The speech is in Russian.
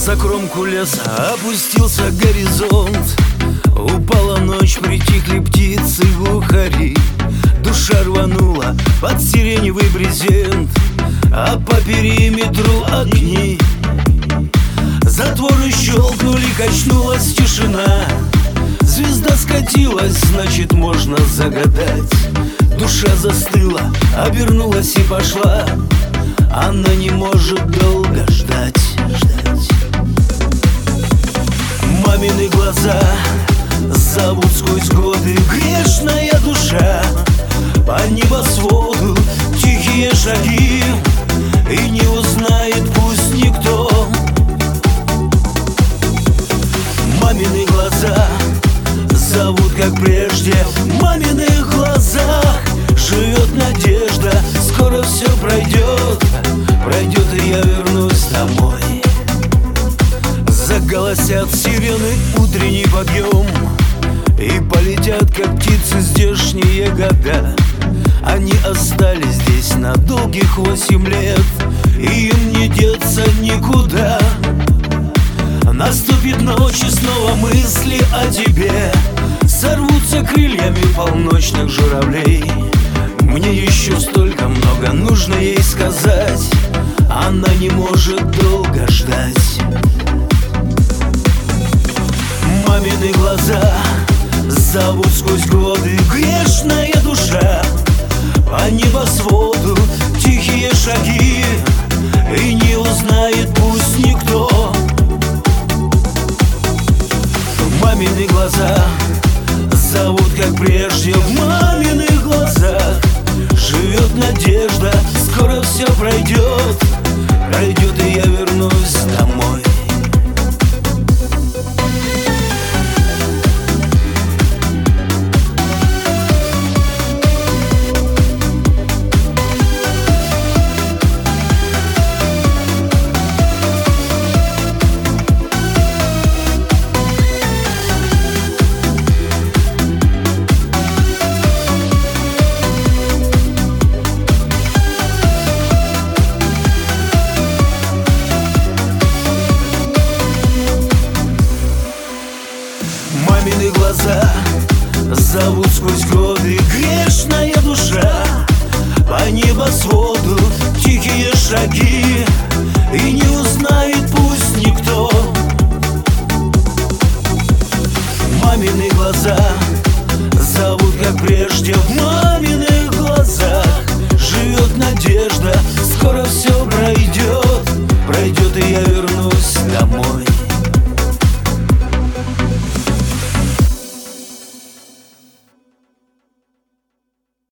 За кромку леса опустился горизонт. Упала ночь, притихли птицы, глухари. Душа рванула под сиреневый брезент, а по периметру огни. Затворы щелкнули, качнулась тишина. Звезда скатилась, значит, можно загадать. Душа застыла, обернулась и пошла. Она не может долго ждать. Мамины глаза зовут сквозь годы. Грешная душа по небосводу, тихие шаги, и не узнает пусть никто. Мамины глаза зовут как прежде. В маминых глазах живет надежда. Скоро все пройдет, пройдет, и я вернусь домой. Заголосят сирены, утренний подъем, и полетят, как птицы, здешние года. Они остались здесь на долгих 8 лет, и им не деться никуда. Наступит ночь, и снова мысли о тебе сорвутся крыльями полночных журавлей. Мне еще столько много нужно ей сказать. Она не может долго ждать. Мамины глаза зовут сквозь годы. Грешная душа по небосводу, тихие шаги, и не узнает пусть никто. Мамины глаза зовут как прежде. В маминых глазах живет надежда. Скоро все пройдет, пройдет, и я вернусь домой. Мамины глаза зовут сквозь годы. Грешная душа по небосводу, тихие шаги, и не узнает пусть никто. Мамины глаза зовут как прежде.